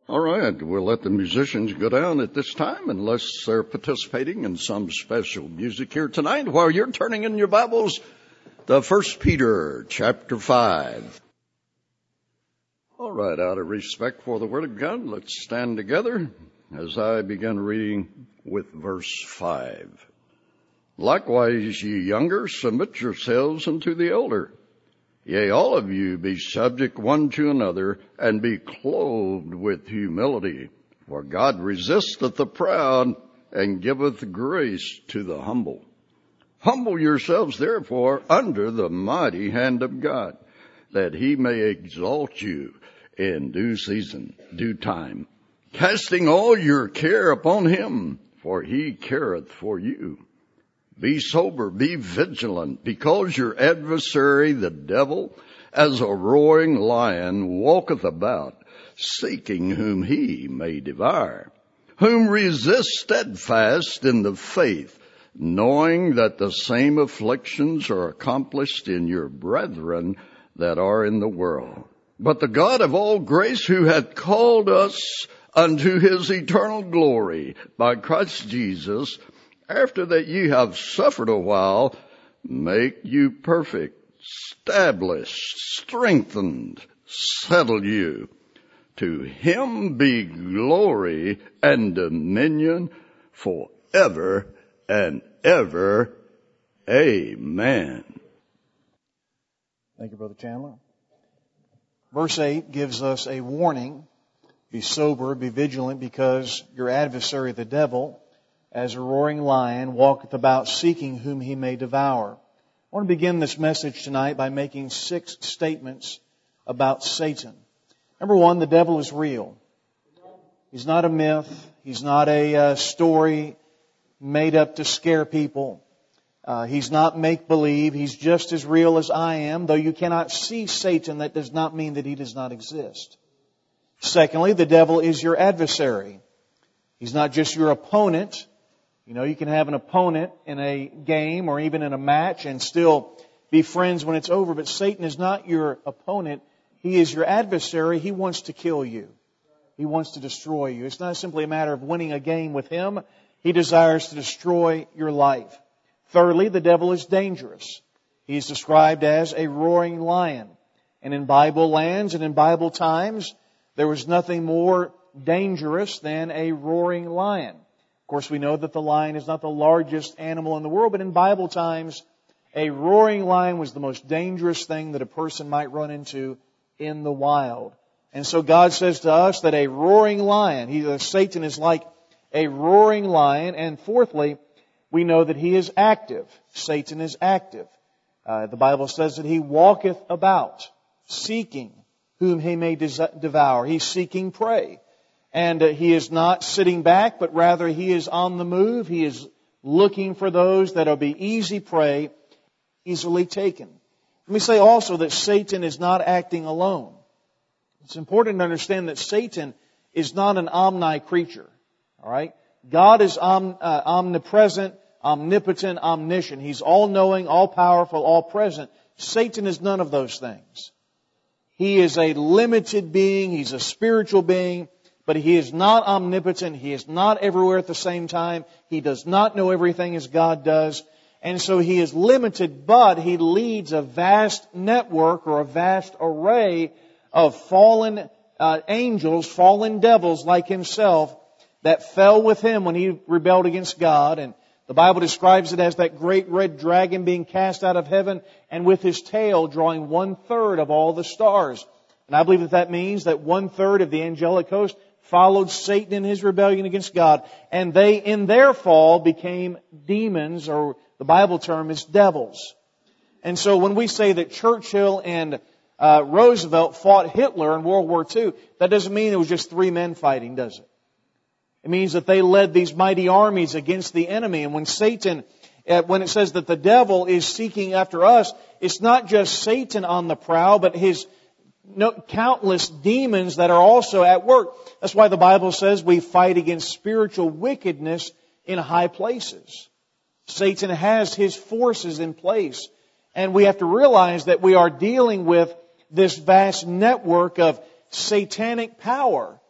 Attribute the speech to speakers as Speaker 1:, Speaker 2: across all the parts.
Speaker 1: All right, we'll let the musicians go down at this time unless they're participating in some special music here tonight. While you're turning in your Bibles to 1 Peter chapter 5. All right, out of respect for the Word of God, let's stand together as I begin reading with verse 5. Likewise, ye younger, submit yourselves unto the elder. Yea, all of you be subject one to another, and be clothed with humility. For God resisteth the proud, and giveth grace to the humble. Humble yourselves, therefore, under the mighty hand of God, that he may exalt you in due season, due time, casting all your care upon him, for he careth for you. Be sober, be vigilant, because your adversary, the devil, as a roaring lion, walketh about, seeking whom he may devour, whom resist steadfast in the faith, knowing that the same afflictions are accomplished in your brethren that are in the world. But the God of all grace, who hath called us unto his eternal glory by Christ Jesus, after that ye have suffered a while, make you perfect, establish, strengthened, settle you. To him be glory and dominion forever and ever. Amen.
Speaker 2: Thank you, Brother Chandler. Verse 8 gives us a warning. Be sober, be vigilant, because your adversary, the devil, as a roaring lion, walketh about seeking whom he may devour. I want to begin this message tonight by making 6 statements about Satan. Number 1, the devil is real. He's not a myth. He's not a story made up to scare people. He's not make-believe. He's just as real as I am. Though you cannot see Satan, that does not mean that he does not exist. Secondly, the devil is your adversary. He's not just your opponent. You know, you can have an opponent in a game or even in a match and still be friends when it's over. But Satan is not your opponent. He is your adversary. He wants to kill you. He wants to destroy you. It's not simply a matter of winning a game with him. He desires to destroy your life. Thirdly, the devil is dangerous. He is described as a roaring lion. And in Bible lands and in Bible times, there was nothing more dangerous than a roaring lion. Of course, we know that the lion is not the largest animal in the world, but in Bible times, a roaring lion was the most dangerous thing that a person might run into in the wild. And so God says to us that a roaring lion, Satan is like a roaring lion. And fourthly, we know that he is active. Satan is active. The Bible says that he walketh about, seeking whom he may devour. He's seeking prey. And he is not sitting back, but rather he is on the move. He is looking for those that will be easy prey, easily taken. Let me say also that Satan is not acting alone. It's important to understand that Satan is not an omni-creature. All right? God is omnipresent, omnipotent, omniscient. He's all-knowing, all-powerful, all-present. Satan is none of those things. He is a limited being. He's a spiritual being. But he is not omnipotent. He is not everywhere at the same time. He does not know everything as God does. And so he is limited, but he leads a vast network or a vast array of fallen angels, fallen devils like himself that fell with him when he rebelled against God. And the Bible describes it as that great red dragon being cast out of heaven and with his tail drawing 1/3 of all the stars. And I believe that means that 1/3 of the angelic host followed Satan in his rebellion against God. And they, in their fall, became demons, or the Bible term is devils. And so when we say that Churchill and Roosevelt fought Hitler in World War II, that doesn't mean it was just 3 men fighting, does it? It means that they led these mighty armies against the enemy. And when Satan, when it says that the devil is seeking after us, it's not just Satan on the prowl, but his countless demons that are also at work. That's why the Bible says we fight against spiritual wickedness in high places. Satan has his forces in place. And we have to realize that we are dealing with this vast network of satanic power.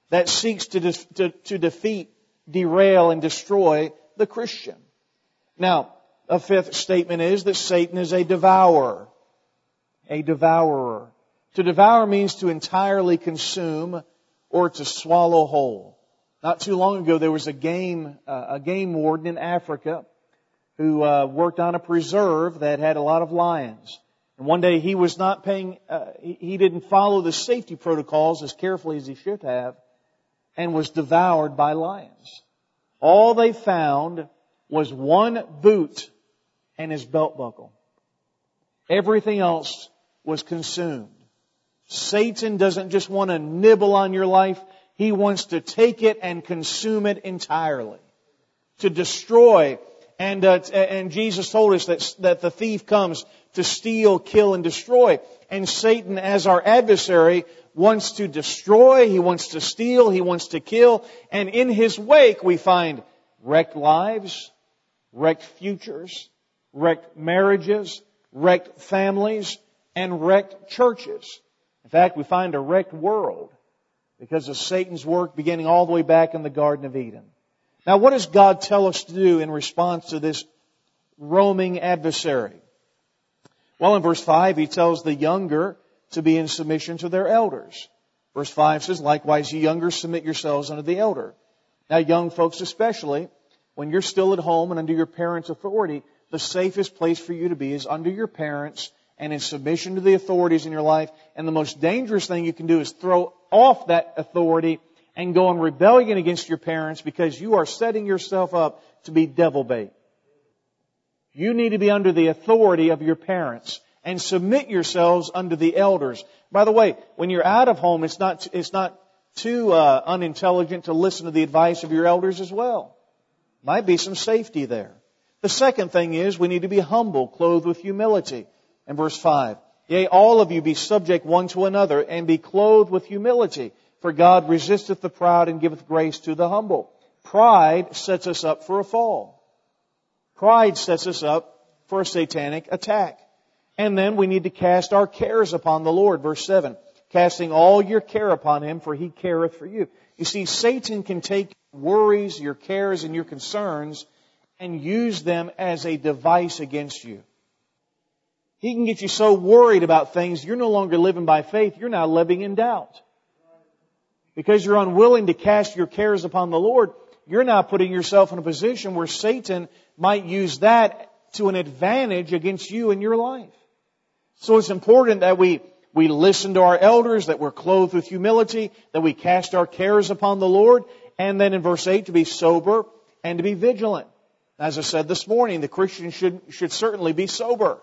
Speaker 2: that seeks to defeat, derail, and destroy the Christian. Now, a fifth statement is that Satan is a devourer. A devourer. To devour means to entirely consume or to swallow whole. Not too long ago, there was a game warden in Africa who worked on a preserve that had a lot of lions. And one day he was not he didn't follow the safety protocols as carefully as he should have, and was devoured by lions. All they found was one boot and his belt buckle. Everything else was consumed. Satan doesn't just want to nibble on your life. He wants to take it and consume it entirely. To destroy. And Jesus told us that the thief comes to steal, kill, and destroy. And Satan, as our adversary, wants to destroy, he wants to steal, he wants to kill. And in his wake we find wrecked lives, wrecked futures, wrecked marriages, wrecked families, and wrecked churches. In fact, we find a wrecked world because of Satan's work beginning all the way back in the Garden of Eden. Now, what does God tell us to do in response to this roaming adversary? Well, in verse 5, He tells the younger to be in submission to their elders. Verse 5 says, "Likewise, ye younger, submit yourselves unto the elder." Now, young folks especially, when you're still at home and under your parents' authority, the safest place for you to be is under your parents and in submission to the authorities in your life. And the most dangerous thing you can do is throw off that authority and go in rebellion against your parents, because you are setting yourself up to be devil bait. You need to be under the authority of your parents and submit yourselves under the elders. By the way, when you're out of home, it's not too unintelligent to listen to the advice of your elders as well. Might be some safety there. The second thing is we need to be humble, clothed with humility. In verse 5, "Yea, all of you be subject one to another, and be clothed with humility. For God resisteth the proud and giveth grace to the humble." Pride sets us up for a fall. Pride sets us up for a satanic attack. And then we need to cast our cares upon the Lord. Verse 7, "Casting all your care upon Him, for He careth for you." You see, Satan can take your worries, your cares, and your concerns and use them as a device against you. He can get you so worried about things, you're no longer living by faith, you're now living in doubt. Because you're unwilling to cast your cares upon the Lord, you're now putting yourself in a position where Satan might use that to an advantage against you in your life. So it's important that we listen to our elders, that we're clothed with humility, that we cast our cares upon the Lord, and then in verse 8, to be sober and to be vigilant. As I said this morning, the Christian should certainly be sober.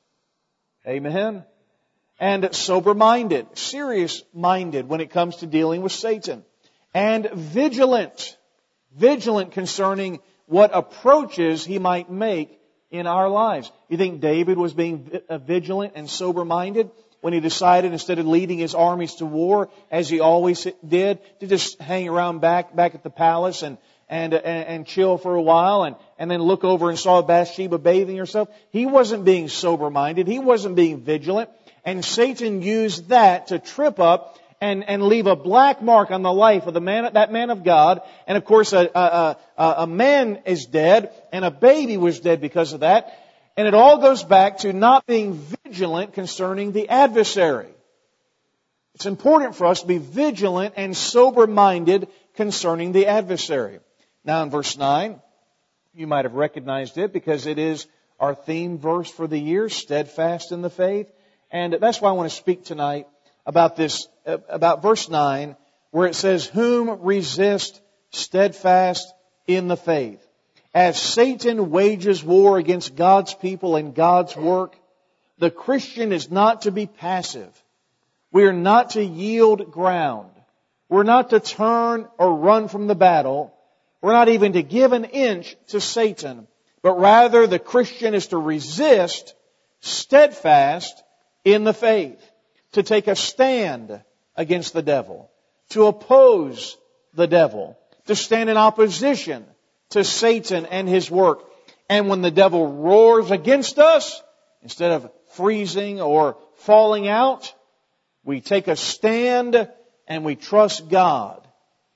Speaker 2: Amen. And sober-minded, serious-minded when it comes to dealing with Satan. And vigilant. Vigilant concerning what approaches he might make in our lives. You think David was being vigilant and sober-minded when he decided, instead of leading his armies to war, as he always did, to just hang around back at the palace and chill for a while and then look over and saw Bathsheba bathing herself? He wasn't being sober-minded. He wasn't being vigilant. And Satan used that to trip up and leave a black mark on the life of that man of God. And of course, a man is dead, and a baby was dead because of that. And it all goes back to not being vigilant concerning the adversary. It's important for us to be vigilant and sober-minded concerning the adversary. Now in verse 9, you might have recognized it because it is our theme verse for the year, steadfast in the faith. And that's why I want to speak tonight about this, about verse 9, where it says, "Whom resist steadfast in the faith." As Satan wages war against God's people and God's work, the Christian is not to be passive. We are not to yield ground. We're not to turn or run from the battle. We're not even to give an inch to Satan. But rather, the Christian is to resist steadfast in the faith. To take a stand against the devil. To oppose the devil. To stand in opposition to Satan and his work. And when the devil roars against us, instead of freezing or falling out, we take a stand and we trust God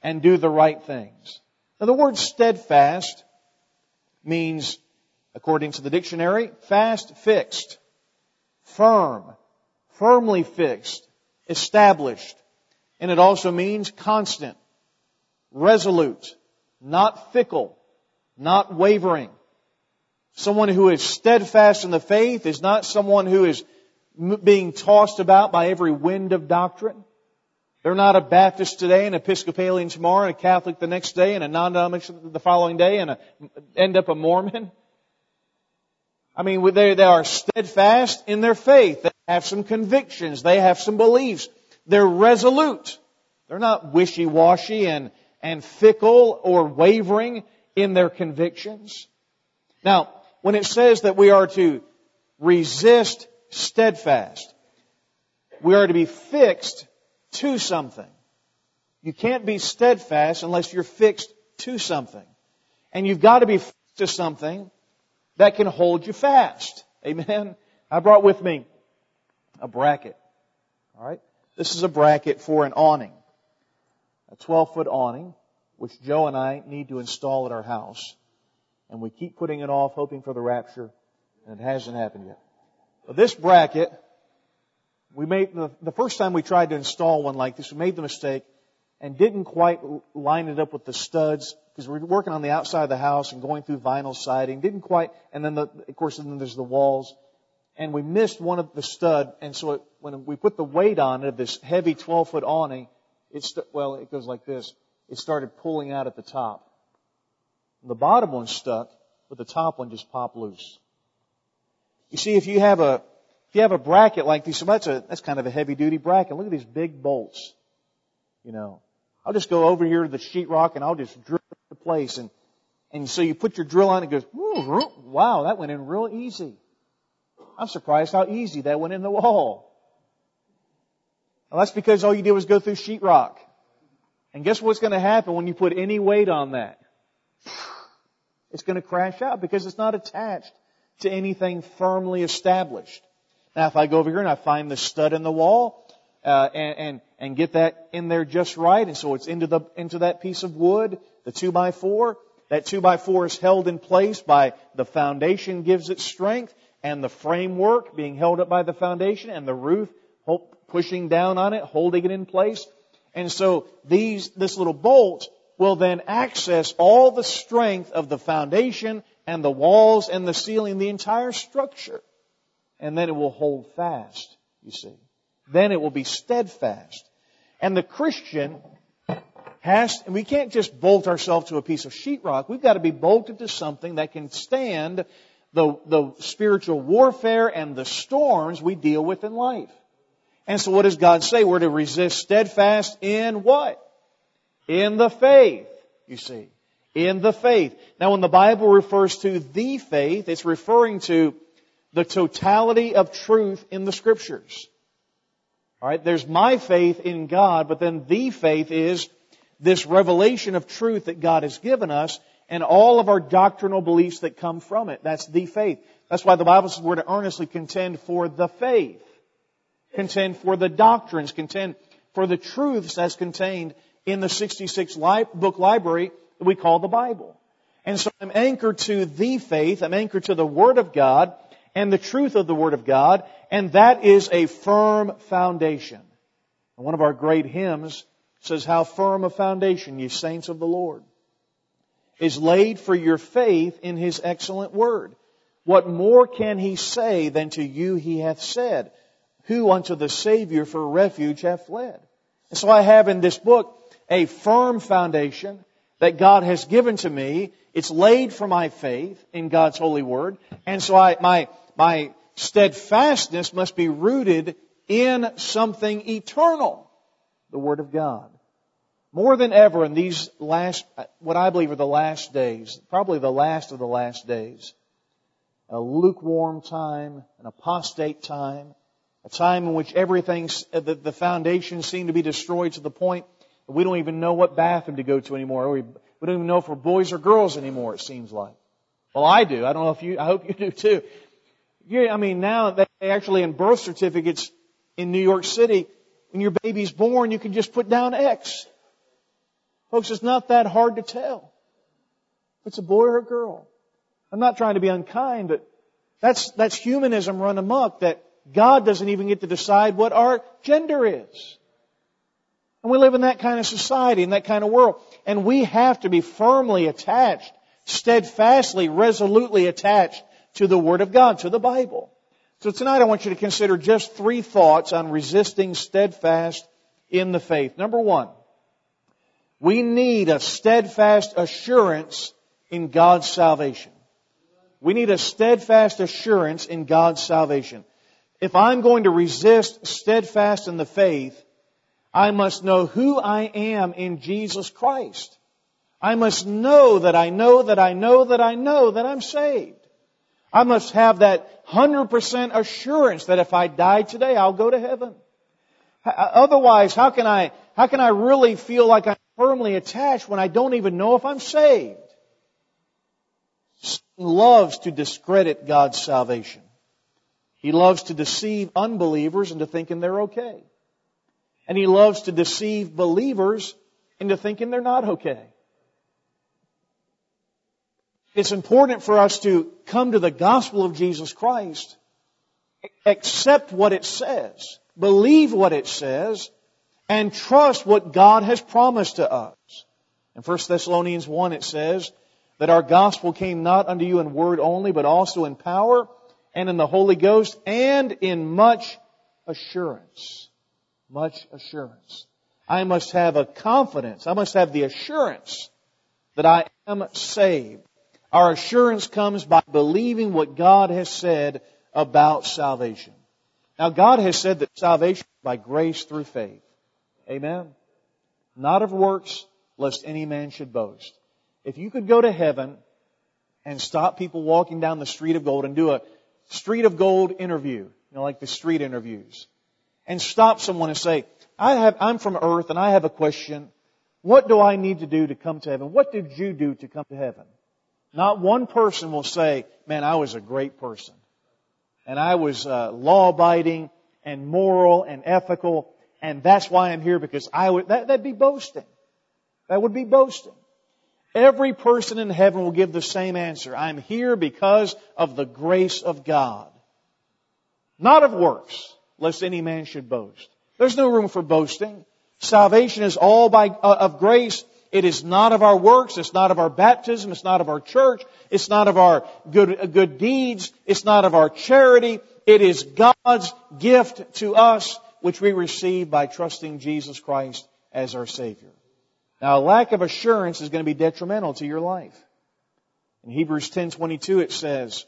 Speaker 2: and do the right things. Now the word steadfast means, according to the dictionary, fast, fixed, firm, firmly fixed, established. And it also means constant, resolute, not fickle, not wavering. Someone who is steadfast in the faith is not someone who is being tossed about by every wind of doctrine. They're not a Baptist today, an Episcopalian tomorrow, and a Catholic the next day, and a non-denominational the following day, and end up a Mormon. I mean, they are steadfast in their faith. They have some convictions. They have some beliefs. They're resolute. They're not wishy-washy and fickle or wavering in their convictions. Now, when it says that we are to resist steadfast, we are to be fixed to something. You can't be steadfast unless you're fixed to something. And you've got to be fixed to something that can hold you fast. Amen? I brought with me a bracket. All right? This is a bracket for an awning. A 12-foot awning, which Joe and I need to install at our house. And we keep putting it off, hoping for the rapture, and it hasn't happened yet. But this bracket, we made the first time we tried to install one like this, we made the mistake and didn't quite line it up with the studs, because we were working on the outside of the house and going through vinyl siding. Didn't quite, and then of course there's the walls, and we missed one of the stud. And so when we put the weight on it of this heavy 12-foot awning, it goes like this. It started pulling out at the top. The bottom one stuck, but the top one just popped loose. You see, if you have a bracket like this, so that's kind of a heavy duty bracket. Look at these big bolts. You know, I'll just go over here to the sheetrock and I'll just drill it into place. And so you put your drill on, it goes, wow, that went in real easy. I'm surprised how easy that went in the wall. Well, that's because all you did was go through sheetrock. And guess what's going to happen when you put any weight on that? It's going to crash out because it's not attached to anything firmly established. Now, if I go over here and I find the stud in the wall and get that in there just right, and so it's into that piece of wood, the 2x4. That 2x4 is held in place by the foundation, gives it strength, and the framework being held up by the foundation, and the roof pushing down on it, holding it in place. And so this little bolt will then access all the strength of the foundation and the walls and the ceiling, the entire structure. And then it will hold fast, you see. Then it will be steadfast. And the Christian and we can't just bolt ourselves to a piece of sheetrock. We've got to be bolted to something that can stand the spiritual warfare and the storms we deal with in life. And so what does God say? We're to resist steadfast in what? In the faith, you see. In the faith. Now, when the Bible refers to the faith, it's referring to the totality of truth in the Scriptures. All right, there's my faith in God, but then the faith is this revelation of truth that God has given us and all of our doctrinal beliefs that come from it. That's the faith. That's why the Bible says we're to earnestly contend for the faith. Contend for the doctrines. Contend for the truths that's contained in the 66 book library that we call the Bible. And so I'm anchored to the faith. I'm anchored to the Word of God and the truth of the Word of God. And that is a firm foundation. And one of our great hymns says, "How firm a foundation, ye saints of the Lord, is laid for your faith in His excellent Word. What more can He say than to you He hath said? Who unto the Savior for refuge hath fled?" And so I have in this book a firm foundation that God has given to me. It's laid for my faith in God's holy Word. And so my steadfastness must be rooted in something eternal, the Word of God. More than ever in these what I believe are the last days, probably the last of the last days, a lukewarm time, an apostate time, a time in which the foundations seem to be destroyed to the point that we don't even know what bathroom to go to anymore. We don't even know if we're boys or girls anymore, it seems like. Well, I do. I don't know if I hope you do too. Yeah, I mean, now they actually in birth certificates in New York City, when your baby's born, you can just put down X. Folks, it's not that hard to tell if it's a boy or a girl. I'm not trying to be unkind, but that's humanism run amok, that God doesn't even get to decide what our gender is. And we live in that kind of society, in that kind of world. And we have to be firmly attached, steadfastly, resolutely attached to the Word of God, to the Bible. So tonight I want you to consider just 3 thoughts on resisting steadfast in the faith. Number 1, we need a steadfast assurance in God's salvation. We need a steadfast assurance in God's salvation. If I'm going to resist steadfast in the faith, I must know who I am in Jesus Christ. I must know that I know that I know that I know that I'm saved. I must have that 100% assurance that if I die today, I'll go to heaven. Otherwise, how can I really feel like I'm firmly attached when I don't even know if I'm saved? Satan loves to discredit God's salvation. He loves to deceive unbelievers into thinking they're okay. And he loves to deceive believers into thinking they're not okay. It's important for us to come to the gospel of Jesus Christ, accept what it says, believe what it says, and trust what God has promised to us. In 1 Thessalonians 1 it says that our gospel came not unto you in word only, but also in power and in the Holy Ghost and in much assurance. Much assurance. I must have a confidence. I must have the assurance that I am saved. Our assurance comes by believing what God has said about salvation. Now, God has said that salvation is by grace through faith. Amen? Not of works, lest any man should boast. If you could go to heaven and stop people walking down the street of gold and do a street of gold interview, like the street interviews, and stop someone and say, I'm from earth and I have a question. What do I need to do to come to heaven? What did you do to come to heaven? Not one person will say, man, I was a great person. And I was law-abiding and moral and ethical. And that's why I'm here, because that'd be boasting. That would be boasting. Every person in heaven will give the same answer. I'm here because of the grace of God. Not of works, lest any man should boast. There's no room for boasting. Salvation is all of grace. It is not of our works. It's not of our baptism. It's not of our church. It's not of our good deeds. It's not of our charity. It is God's gift to us, which we receive by trusting Jesus Christ as our Savior. Now, a lack of assurance is going to be detrimental to your life. In Hebrews 10:22 it says,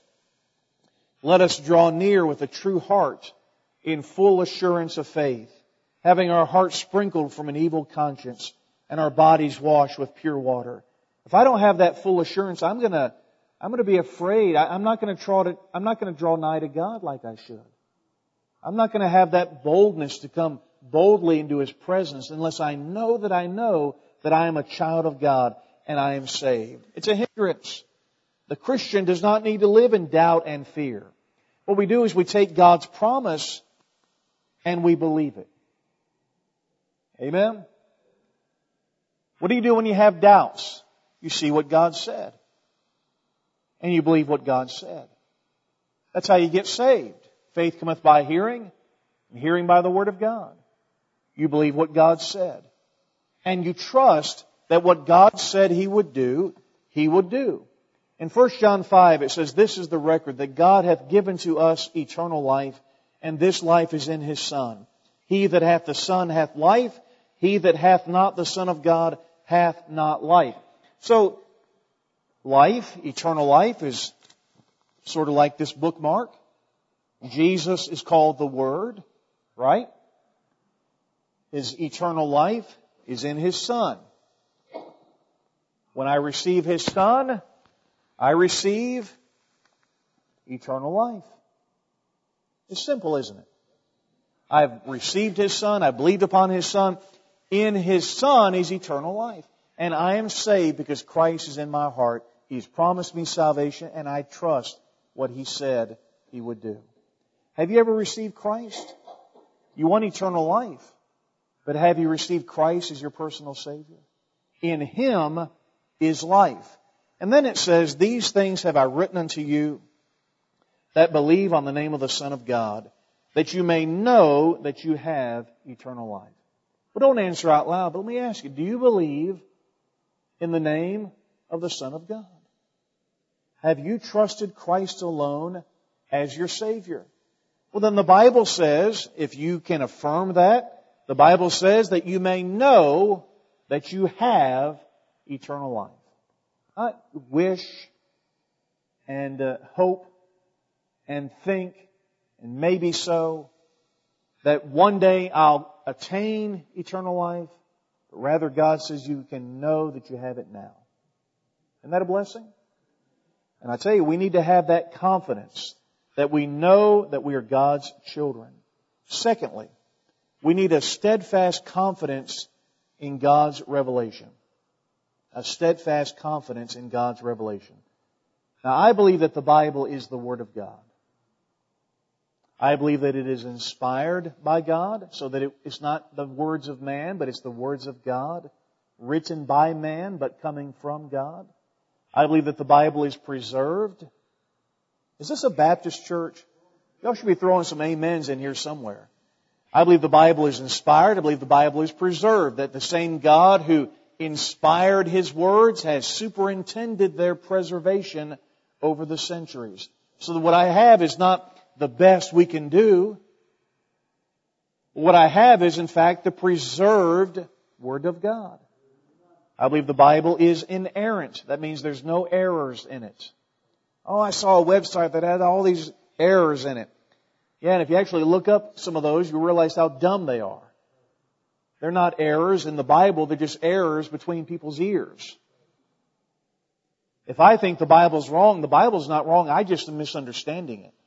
Speaker 2: let us draw near with a true heart in full assurance of faith, having our hearts sprinkled from an evil conscience and our bodies washed with pure water. If I don't have that full assurance, I'm going to be afraid. I'm not going to draw nigh to God like I should. I'm not going to have that boldness to come boldly into His presence unless I know that I am a child of God and I am saved. It's a hindrance. The Christian does not need to live in doubt and fear. What we do is we take God's promise and we believe it. Amen? What do you do when you have doubts? You see what God said. And you believe what God said. That's how you get saved. Faith cometh by hearing, and hearing by the Word of God. You believe what God said. And you trust that what God said He would do, He would do. In 1 John 5 it says, this is the record, that God hath given to us eternal life, and this life is in His Son. He that hath the Son hath life. He that hath not the Son of God hath not life. So, life, eternal life, is sort of like this bookmark. Jesus is called the Word, right? His eternal life is in His Son. When I receive His Son, I receive eternal life. It's simple, isn't it? I've received His Son. I believed upon His Son. In His Son is eternal life. And I am saved because Christ is in my heart. He's promised me salvation, and I trust what He said He would do. Have you ever received Christ? You want eternal life. But have you received Christ as your personal Savior? In Him is life. And then it says, these things have I written unto you that believe on the name of the Son of God, that you may know that you have eternal life. Well, don't answer out loud, but let me ask you, do you believe in the name of the Son of God? Have you trusted Christ alone as your Savior? Well, then the Bible says, if you can affirm that, the Bible says that you may know that you have eternal life. Not wish and hope and think and maybe so that one day I'll attain eternal life. But rather God says you can know that you have it now. Isn't that a blessing? And I tell you, we need to have that confidence that we know that we are God's children. Secondly, we need a steadfast confidence in God's revelation. A steadfast confidence in God's revelation. Now, I believe that the Bible is the Word of God. I believe that it is inspired by God, so that it's not the words of man, but it's the words of God, written by man, but coming from God. I believe that the Bible is preserved. Is this a Baptist church? Y'all should be throwing some amens in here somewhere. I believe the Bible is inspired. I believe the Bible is preserved. That the same God who inspired His words has superintended their preservation over the centuries. So that what I have is not the best we can do. What I have is, in fact, the preserved Word of God. I believe the Bible is inerrant. That means there's no errors in it. Oh, I saw a website that had all these errors in it. Yeah, and if you actually look up some of those, you realize how dumb they are. They're not errors in the Bible, they're just errors between people's ears. If I think the Bible's wrong, the Bible's not wrong, I just am misunderstanding it.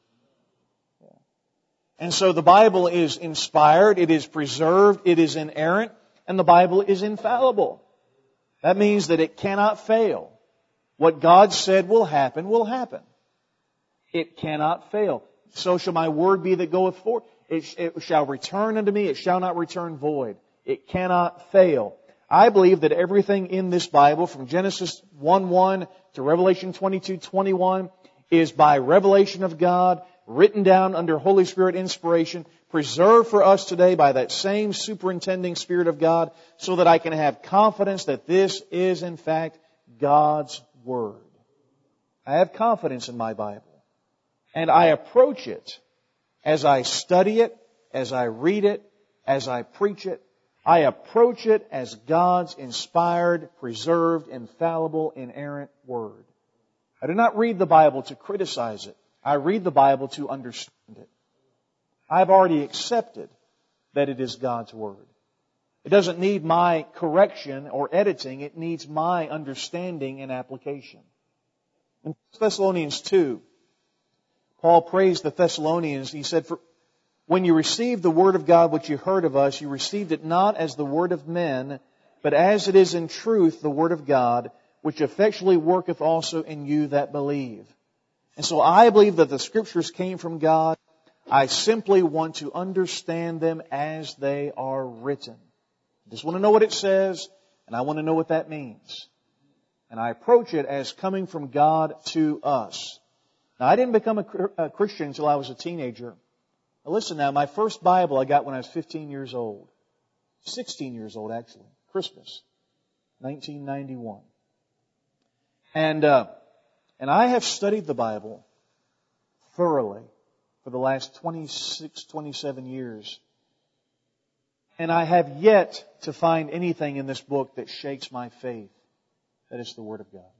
Speaker 2: And so the Bible is inspired, it is preserved, it is inerrant, and the Bible is infallible. That means that it cannot fail. What God said will happen, will happen. It cannot fail. So shall my word be that goeth forth. It shall return unto me, it shall not return void. It cannot fail. I believe that everything in this Bible, from Genesis 1:1 to Revelation 22:21, is by revelation of God, written down under Holy Spirit inspiration, preserved for us today by that same superintending Spirit of God, so that I can have confidence that this is in fact God's Word. I have confidence in my Bible. And I approach it as I study it, as I read it, as I preach it. I approach it as God's inspired, preserved, infallible, inerrant Word. I do not read the Bible to criticize it. I read the Bible to understand it. I've already accepted that it is God's Word. It doesn't need my correction or editing. It needs my understanding and application. In 1 Thessalonians 2, Paul praised the Thessalonians. He said, when you received the Word of God which you heard of us, you received it not as the word of men, but as it is in truth the Word of God, which effectually worketh also in you that believe. And so I believe that the Scriptures came from God. I simply want to understand them as they are written. I just want to know what it says, and I want to know what that means. And I approach it as coming from God to us. Now, I didn't become a Christian until I was a teenager. Now, listen now, my first Bible I got when I was 15 years old. 16 years old, actually. Christmas. 1991. And I have studied the Bible thoroughly for the last 26, 27 years. And I have yet to find anything in this book that shakes my faith that it's the Word of God.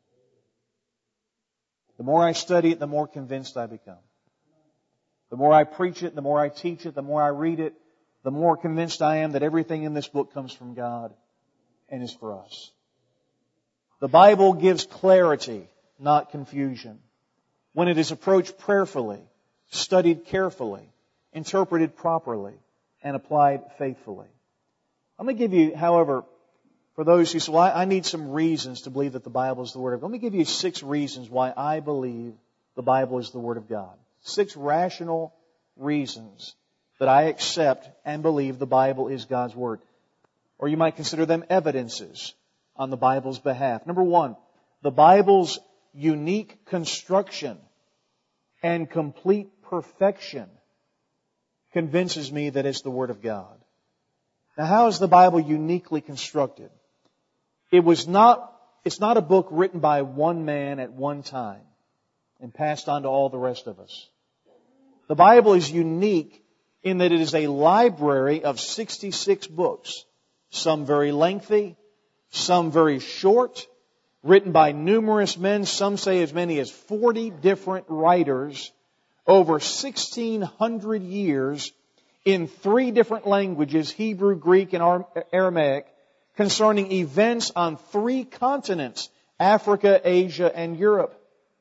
Speaker 2: The more I study it, the more convinced I become. The more I preach it, the more I teach it, the more I read it, the more convinced I am that everything in this book comes from God and is for us. The Bible gives clarity, not confusion. When it is approached prayerfully, studied carefully, interpreted properly, and applied faithfully. I'm going to give you, however, for those who say, well, I need some reasons to believe that the Bible is the Word of God. Let me give you 6 reasons why I believe the Bible is the Word of God. 6 rational reasons that I accept and believe the Bible is God's Word. Or you might consider them evidences. on the Bible's behalf. Number one, the Bible's unique construction and complete perfection convinces me that it's the Word of God. Now, how is the Bible uniquely constructed? It's not a book written by one man at one time and passed on to all the rest of us. The Bible is unique in that it is a library of 66 books, some very lengthy, some very short, written by numerous men, some say as many as 40 different writers, over 1,600 years in 3 different languages, Hebrew, Greek, and Aramaic, concerning events on 3 continents, Africa, Asia, and Europe.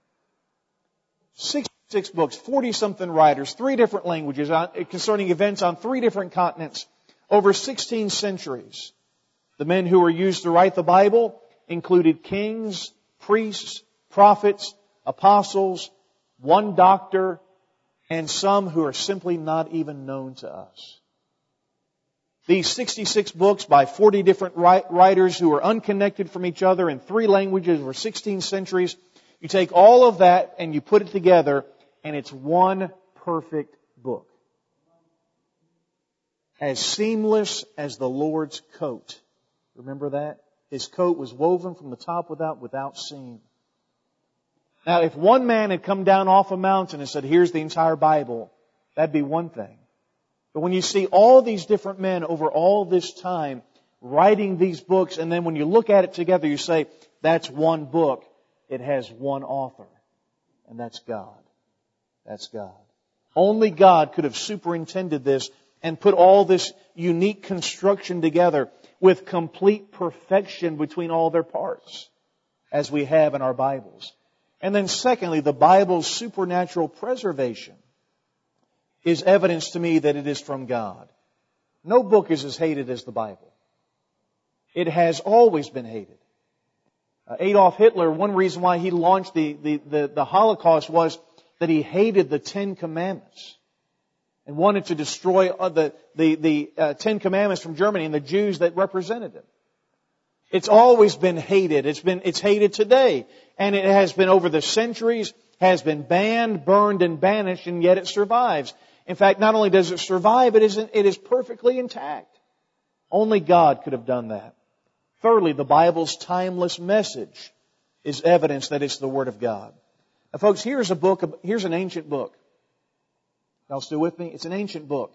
Speaker 2: 66 books, 40-something writers, 3 different languages, concerning events on 3 different continents, over 16 centuries. The men who were used to write the Bible included kings, priests, prophets, apostles, one doctor, and some who are simply not even known to us. These 66 books by 40 different writers who are unconnected from each other in 3 languages over 16 centuries, you take all of that and you put it together, and it's one perfect book. As seamless as the Lord's coat. Remember that? His coat was woven from the top without seam. Now, if one man had come down off a mountain and said, here's the entire Bible, that'd be one thing. But when you see all these different men over all this time writing these books, and then when you look at it together, you say, that's one book. It has one author. And that's God. That's God. Only God could have superintended this and put all this unique construction together with complete perfection between all their parts, as we have in our Bibles. And then secondly, the Bible's supernatural preservation is evidence to me that it is from God. No book is as hated as the Bible. It has always been hated. Adolf Hitler, one reason why he launched the Holocaust was that he hated the 10 Commandments and wanted to destroy the 10 Commandments from Germany and the Jews that represented them. It's always been hated. It's hated today. And it has been over the centuries, has been banned, burned, and banished, and yet it survives. In fact, not only does it survive, it is perfectly intact. Only God could have done that. Thirdly, the Bible's timeless message is evidence that it's the Word of God. Now, folks, here's an ancient book. Y'all still with me? It's an ancient book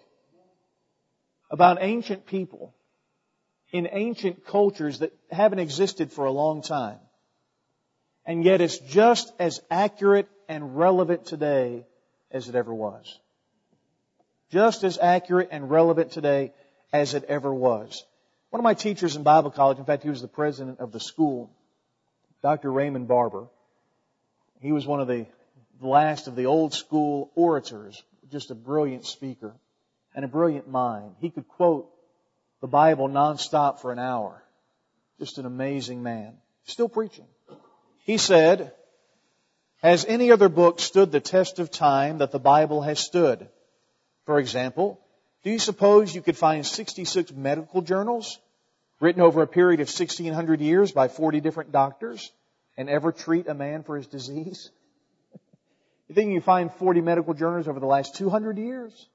Speaker 2: about ancient people in ancient cultures that haven't existed for a long time. And yet it's just as accurate and relevant today as it ever was. Just as accurate and relevant today as it ever was. One of my teachers in Bible college, in fact, he was the president of the school, Dr. Raymond Barber. He was one of the last of the old school orators, just a brilliant speaker and a brilliant mind. He could quote the Bible nonstop for an hour. Just an amazing man. Still preaching. He said, has any other book stood the test of time that the Bible has stood? For example, do you suppose you could find 66 medical journals written over a period of 1,600 years by 40 different doctors and ever treat a man for his disease? You think you find 40 medical journals over the last 200 years?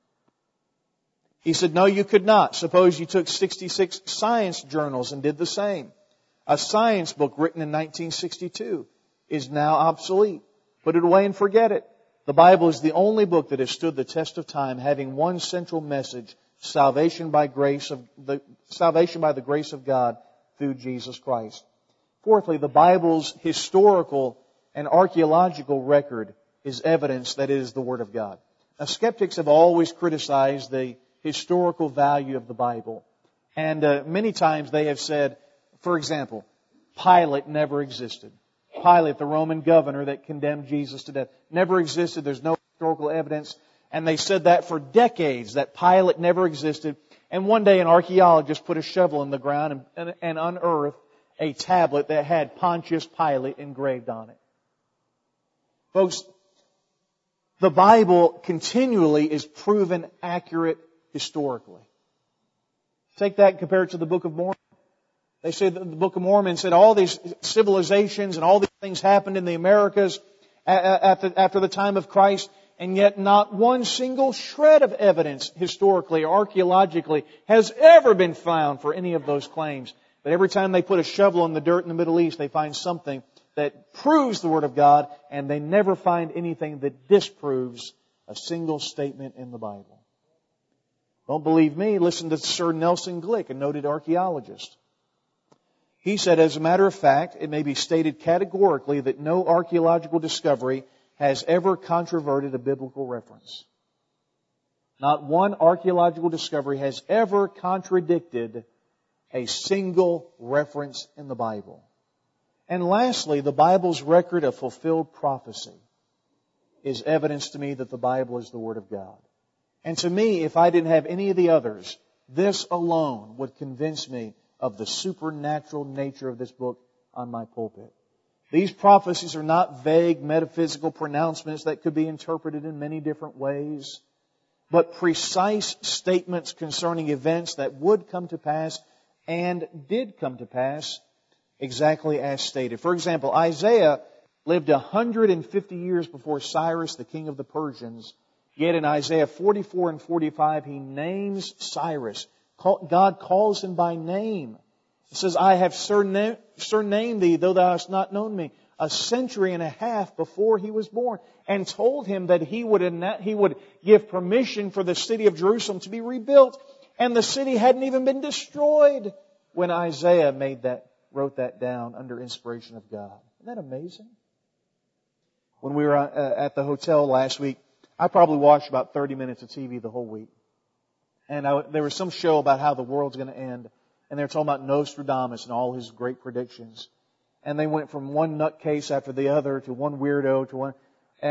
Speaker 2: He said, no, you could not. Suppose you took 66 science journals and did the same. A science book written in 1962 is now obsolete. Put it away and forget it. The Bible is the only book that has stood the test of time, having one central message: salvation by the grace of God through Jesus Christ. Fourthly, the Bible's historical and archaeological record is evidence that it is the Word of God. Now, skeptics have always criticized the historical value of the Bible. And many times they have said, for example, Pilate never existed. Pilate, the Roman governor that condemned Jesus to death, never existed. There's no historical evidence. And they said that for decades, that Pilate never existed. And one day an archaeologist put a shovel in the ground and unearthed a tablet that had Pontius Pilate engraved on it. Folks, the Bible continually is proven accurate historically. Take that and compare it to the Book of Mormon. They say that the Book of Mormon said all these civilizations and all these things happened in the Americas after the time of Christ, and yet not one single shred of evidence historically or archaeologically has ever been found for any of those claims. But every time they put a shovel in the dirt in the Middle East, they find something that proves the Word of God, and they never find anything that disproves a single statement in the Bible. Don't believe me? Listen to Sir Nelson Glick, a noted archaeologist. He said, as a matter of fact, it may be stated categorically that no archaeological discovery has ever controverted a biblical reference. Not one archaeological discovery has ever contradicted a single reference in the Bible. And lastly, the Bible's record of fulfilled prophecy is evidence to me that the Bible is the Word of God. And to me, if I didn't have any of the others, this alone would convince me of the supernatural nature of this book on my pulpit. These prophecies are not vague metaphysical pronouncements that could be interpreted in many different ways, but precise statements concerning events that would come to pass and did come to pass exactly as stated. For example, Isaiah lived 150 years before Cyrus, the king of the Persians. Yet in Isaiah 44 and 45, he names Cyrus. God calls him by name. He says, I have surnamed thee, though thou hast not known me, a century and a half before he was born, and told him that he would give permission for the city of Jerusalem to be rebuilt. And the city hadn't even been destroyed when Isaiah wrote that down under inspiration of God. Isn't that amazing? When we were at the hotel last week, I probably watched about 30 minutes of TV the whole week. And there was some show about how the world's going to end. And they were talking about Nostradamus and all his great predictions. And they went from one nutcase after the other to one weirdo to one,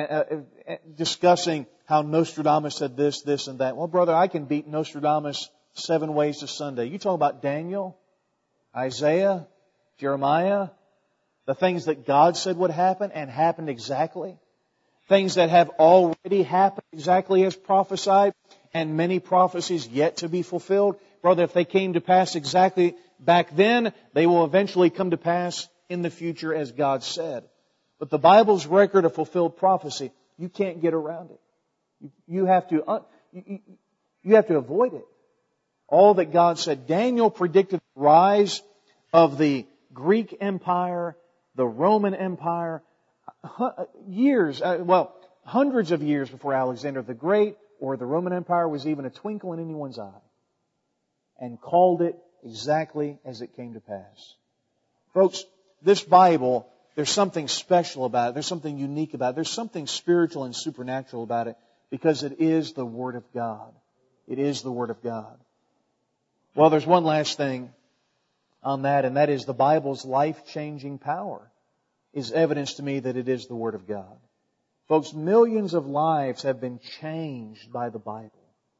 Speaker 2: discussing how Nostradamus said this, this, and that. Well, brother, I can beat Nostradamus 7 ways to Sunday. You talk about Daniel, Isaiah, Jeremiah, the things that God said would happen and happened exactly. Things that have already happened exactly as prophesied, and many prophecies yet to be fulfilled. Brother, if they came to pass exactly back then, they will eventually come to pass in the future as God said. But the Bible's record of fulfilled prophecy, you can't get around it. You have to avoid it. All that God said. Daniel predicted the rise of the Greek Empire, the Roman Empire, hundreds of years before Alexander the Great or the Roman Empire was even a twinkle in anyone's eye, and called it exactly as it came to pass. Folks, this Bible, there's something special about it. There's something unique about it. There's something spiritual and supernatural about it because it is the Word of God. It is the Word of God. Well, there's one last thing on that, and that is the Bible's life-changing power is evidence to me that it is the Word of God. Folks, millions of lives have been changed by the Bible.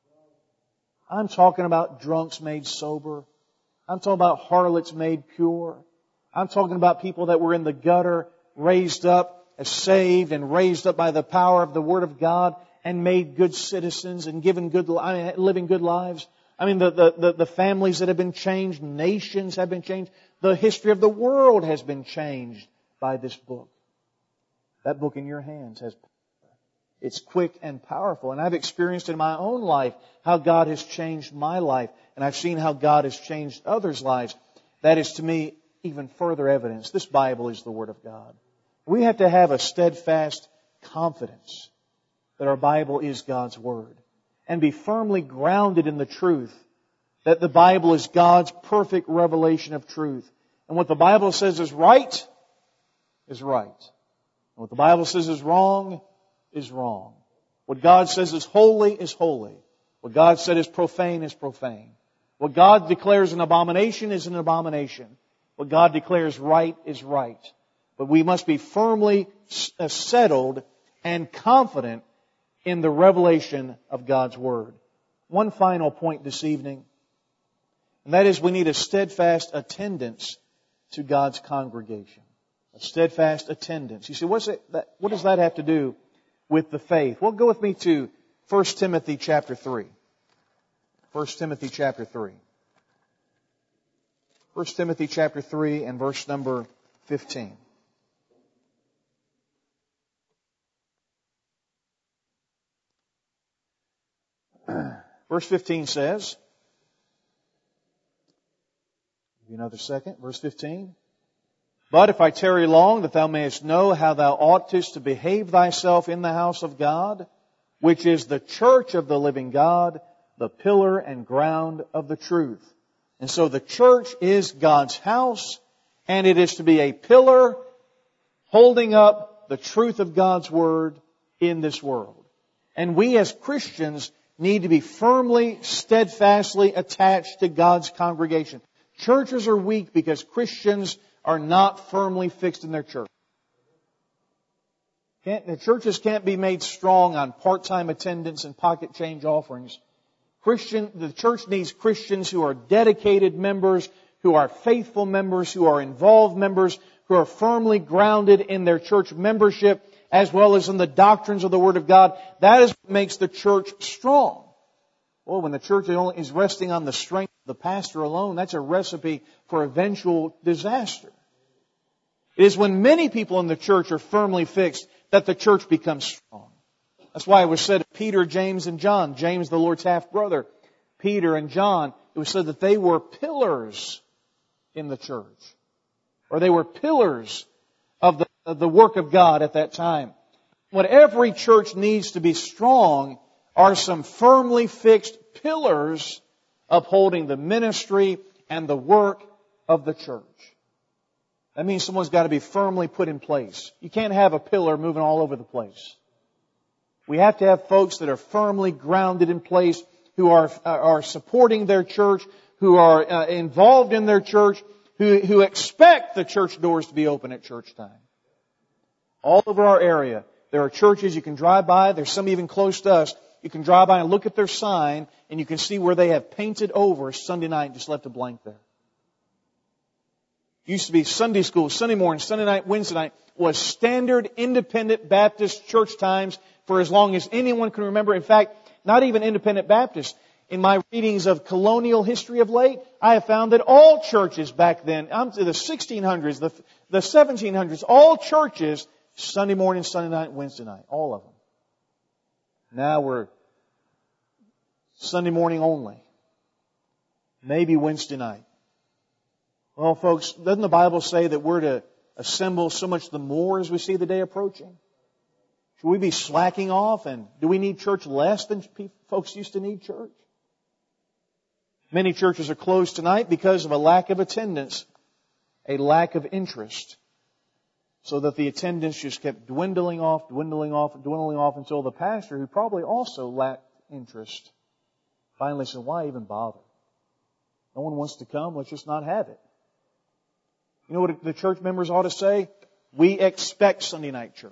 Speaker 2: I'm talking about drunks made sober. I'm talking about harlots made pure. I'm talking about people that were in the gutter, raised up, saved and raised up by the power of the Word of God and made good citizens and living good lives. I mean, the families that have been changed, nations have been changed. The history of the world has been changed by this book. That book in your hands has power. It's quick and powerful. And I've experienced in my own life how God has changed my life. And I've seen how God has changed others' lives. That is to me even further evidence. This Bible is the Word of God. We have to have a steadfast confidence that our Bible is God's Word. And be firmly grounded in the truth that the Bible is God's perfect revelation of truth. And what the Bible says is right is right. And what the Bible says is wrong is wrong. What God says is holy is holy. What God said is profane is profane. What God declares an abomination is an abomination. What God declares right is right. But we must be firmly settled and confident in the revelation of God's Word. One final point this evening, and that is we need a steadfast attendance to God's congregation. A steadfast attendance. You say, what does that have to do with the faith? Well, go with me to 1 Timothy chapter 3. 1 Timothy chapter 3. 1 Timothy chapter 3 and verse number 15. Verse 15 says, give you another second, verse 15. But if I tarry long, that thou mayest know how thou oughtest to behave thyself in the house of God, which is the church of the living God, the pillar and ground of the truth. And so the church is God's house, and it is to be a pillar holding up the truth of God's Word in this world. And we as Christians need to be firmly, steadfastly attached to God's congregation. Churches are weak because Christians are not firmly fixed in their church. The churches can't be made strong on part-time attendance and pocket change offerings. The church needs Christians who are dedicated members, who are faithful members, who are involved members, who are firmly grounded in their church membership as well as in the doctrines of the Word of God. That is what makes the church strong. Well, when the church is resting on the strength of the pastor alone, that's a recipe for eventual disaster. It is when many people in the church are firmly fixed that the church becomes strong. That's why it was said of Peter, James, and John, James the Lord's half-brother, Peter and John, it was said that they were pillars in the church. Or they were pillars of the work of God at that time. What every church needs to be strong are some firmly fixed pillars upholding the ministry and the work of the church. That means someone's got to be firmly put in place. You can't have a pillar moving all over the place. We have to have folks that are firmly grounded in place, who are supporting their church, who are involved in their church, who expect the church doors to be open at church time. All over our area, there are churches you can drive by. There's some even close to us. You can drive by and look at their sign, and you can see where they have painted over Sunday night and just left a blank there. It used to be Sunday school, Sunday morning, Sunday night, Wednesday night was standard independent Baptist church times for as long as anyone can remember. In fact, not even independent Baptists. In my readings of colonial history of late, I have found that all churches back then, up to the 1600s, the 1700s, all churches, Sunday morning, Sunday night, Wednesday night, all of them. Now we're Sunday morning only. Maybe Wednesday night. Well, folks, doesn't the Bible say that we're to assemble so much the more as we see the day approaching? Should we be slacking off? And do we need church less than folks used to need church? Many churches are closed tonight because of a lack of attendance, a lack of interest. So that the attendance just kept dwindling off until the pastor, who probably also lacked interest, finally said, why even bother? No one wants to come, let's just not have it. You know what the church members ought to say? We expect Sunday night church.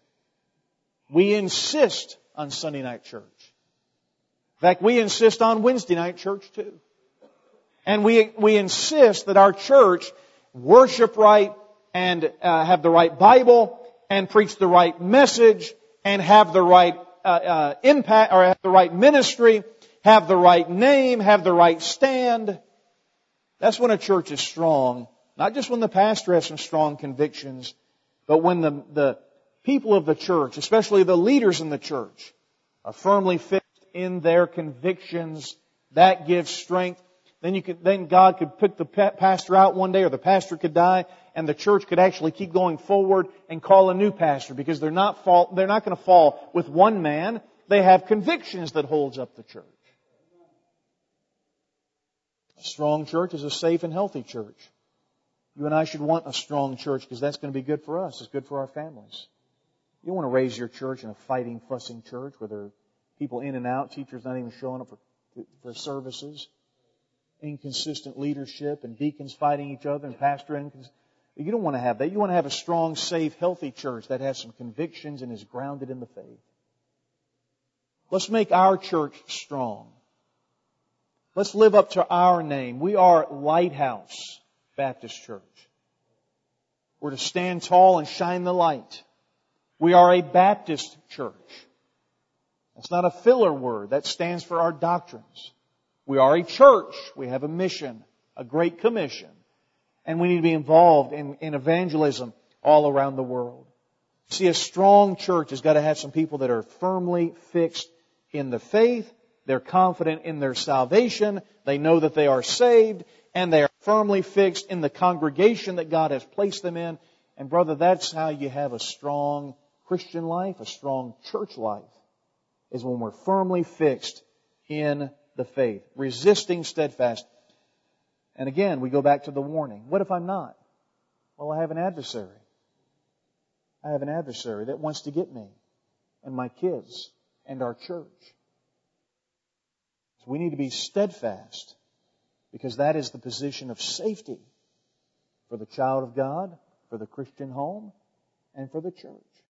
Speaker 2: We insist on Sunday night church. In fact, we insist on Wednesday night church too. And we insist that our church worship right and have the right Bible and preach the right message and have the right impact, or have the right ministry, have the right name, have the right stand. That's when a church is strong. Not just when the pastor has some strong convictions, but when the people of the church, especially the leaders in the church, are firmly fixed in their convictions. That gives strength. Then God could put the pastor out one day, or the pastor could die, and the church could actually keep going forward and call a new pastor, because they're not going to fall with one man. They have convictions that holds up the church. A strong church is a safe and healthy church. You and I should want a strong church, because that's going to be good for us. It's good for our families. You don't want to raise your church in a fighting, fussing church where there are people in and out, teachers not even showing up for services, inconsistent leadership, and deacons fighting each other, and pastor inconsistent. You don't want to have that. You want to have a strong, safe, healthy church that has some convictions and is grounded in the faith. Let's make our church strong. Let's live up to our name. We are Lighthouse Baptist Church. We're to stand tall and shine the light. We are a Baptist church. That's not a filler word. That stands for our doctrines. We are a church. We have a mission, a great commission. And we need to be involved in evangelism all around the world. See, a strong church has got to have some people that are firmly fixed in the faith. They're confident in their salvation. They know that they are saved. And they are firmly fixed in the congregation that God has placed them in. And brother, that's how you have a strong Christian life, a strong church life, is when we're firmly fixed in the faith, resisting steadfast. And again, we go back to the warning. What if I'm not? Well, I have an adversary. I have an adversary that wants to get me and my kids and our church. So we need to be steadfast, because that is the position of safety for the child of God, for the Christian home, and for the church.